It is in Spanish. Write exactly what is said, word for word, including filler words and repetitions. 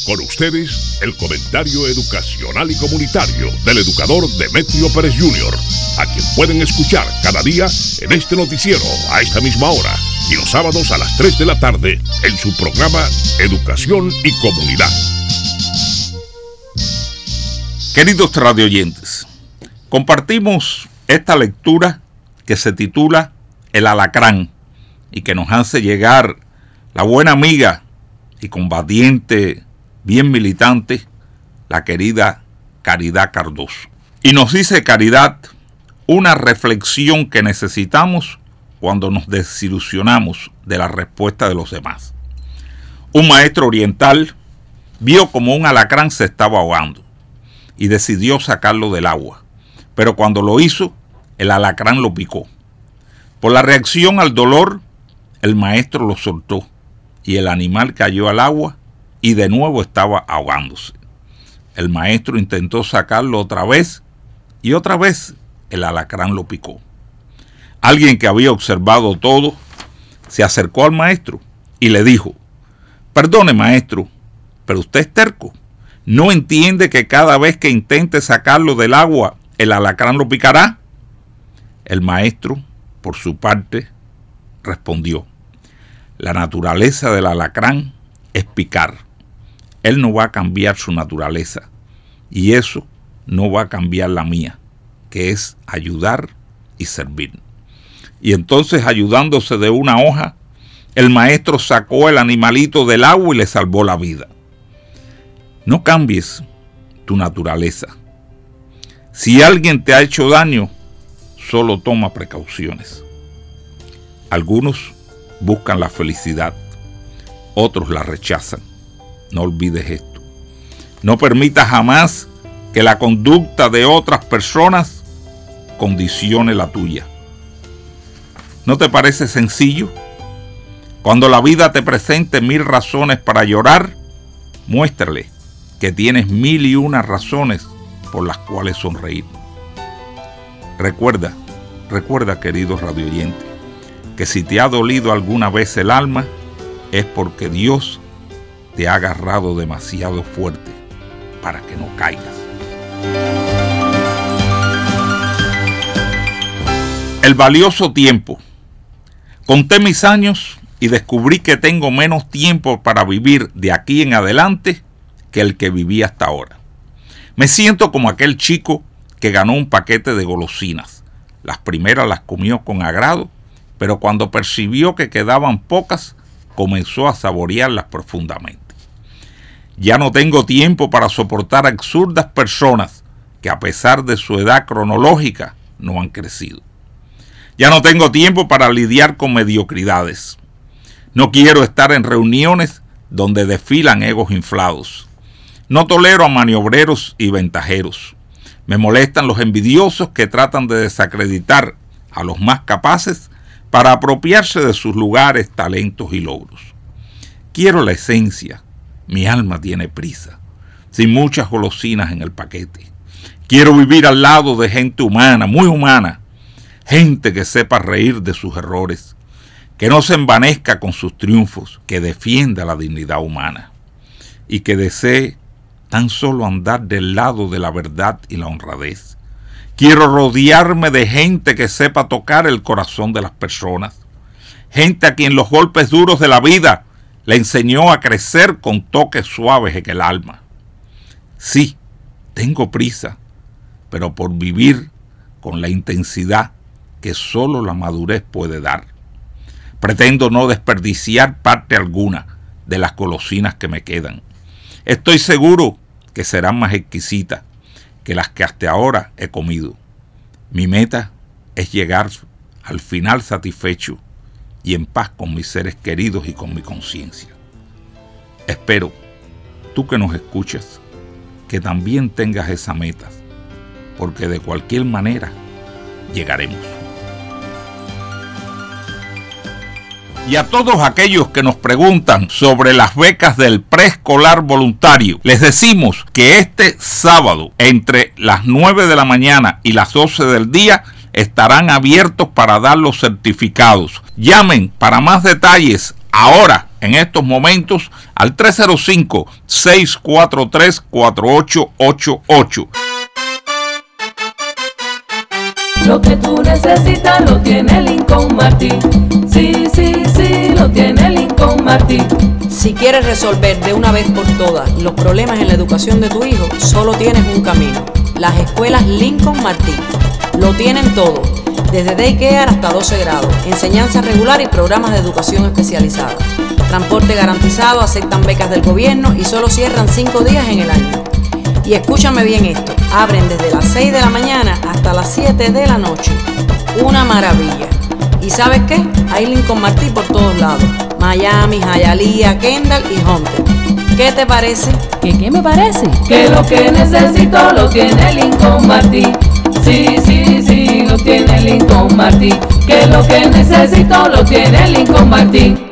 Con ustedes, el comentario educacional y comunitario del educador Demetrio Pérez junior, a quien pueden escuchar cada día en este noticiero a esta misma hora y los sábados a las tres de la tarde en su programa Educación y Comunidad. Queridos radioyentes, compartimos esta lectura que se titula El Alacrán y que nos hace llegar la buena amiga y combatiente, bien militante, la querida Caridad Cardoso. Y nos dice Caridad una reflexión que necesitamos cuando nos desilusionamos de la respuesta de los demás. Un maestro oriental vio como un alacrán se estaba ahogando y decidió sacarlo del agua, pero cuando lo hizo, el alacrán lo picó. Por la reacción al dolor, el maestro lo soltó y el animal cayó al agua y de nuevo estaba ahogándose. El maestro intentó sacarlo otra vez y otra vez el alacrán lo picó. Alguien que había observado todo se acercó al maestro y le dijo: «Perdone, maestro, pero usted es terco. ¿No entiende que cada vez que intente sacarlo del agua, el alacrán lo picará?» El maestro, por su parte, respondió: «La naturaleza del alacrán es picar. Él no va a cambiar su naturaleza y eso no va a cambiar la mía, que es ayudar y servir». Y entonces, ayudándose de una hoja, el maestro sacó el animalito del agua y le salvó la vida. No cambies tu naturaleza. Si alguien te ha hecho daño, solo toma precauciones. Algunos buscan la felicidad, otros la rechazan. No olvides esto. No permitas jamás que la conducta de otras personas condicione la tuya. ¿No te parece sencillo? Cuando la vida te presente mil razones para llorar, muéstrale que tienes mil y una razones por las cuales sonreír. Recuerda, recuerda, querido radioyente, que si te ha dolido alguna vez el alma, es porque Dios te ha agarrado demasiado fuerte para que no caigas. El valioso tiempo. Conté mis años y descubrí que tengo menos tiempo para vivir de aquí en adelante que el que viví hasta ahora. Me siento como aquel chico que ganó un paquete de golosinas. Las primeras las comió con agrado, pero cuando percibió que quedaban pocas, comenzó a saborearlas profundamente. Ya no tengo tiempo para soportar absurdas personas que, a pesar de su edad cronológica, no han crecido. Ya no tengo tiempo para lidiar con mediocridades. No quiero estar en reuniones donde desfilan egos inflados. No tolero a maniobreros y ventajeros. Me molestan los envidiosos que tratan de desacreditar a los más capaces para apropiarse de sus lugares, talentos y logros. Quiero la esencia. Mi alma tiene prisa, sin muchas golosinas en el paquete. Quiero vivir al lado de gente humana, muy humana, gente que sepa reír de sus errores, que no se envanezca con sus triunfos, que defienda la dignidad humana y que desee tan solo andar del lado de la verdad y la honradez. Quiero rodearme de gente que sepa tocar el corazón de las personas, gente a quien los golpes duros de la vida le enseñó a crecer con toques suaves en el alma. Sí, tengo prisa, pero por vivir con la intensidad que solo la madurez puede dar. Pretendo no desperdiciar parte alguna de las golosinas que me quedan. Estoy seguro que serán más exquisitas que las que hasta ahora he comido. Mi meta es llegar al final satisfecho y en paz con mis seres queridos y con mi conciencia. Espero, tú que nos escuchas, que también tengas esa meta, porque de cualquier manera llegaremos. Y a todos aquellos que nos preguntan sobre las becas del preescolar voluntario, les decimos que este sábado, entre las nueve de la mañana y las doce del día, estarán abiertos para dar los certificados. Llamen para más detalles ahora en estos momentos al tres cero cinco, seis cuatro tres, cuatro ocho ocho ocho. Lo que tú necesitas lo tiene Lincoln Martin. Sí, sí, sí, lo tiene Lincoln Martin. Si quieres resolver de una vez por todas los problemas en la educación de tu hijo, solo tienes un camino: las escuelas Lincoln Martin. Lo tienen todo, desde daycare hasta doce grados, enseñanza regular y programas de educación especializada. Transporte garantizado, aceptan becas del gobierno y solo cierran cinco días en el año. Y escúchame bien esto, abren desde las seis de la mañana hasta las siete de la noche. Una maravilla. ¿Y sabes qué? Hay Lincoln Martin por todos lados: Miami, Hialeah, Kendall y Hunter. ¿Qué te parece? ¿Qué qué me parece? Que lo que necesito lo tiene Lincoln Martin. Sí, sí, sí, lo tiene Lincoln Martin. Que lo que necesito lo tiene Lincoln Martin.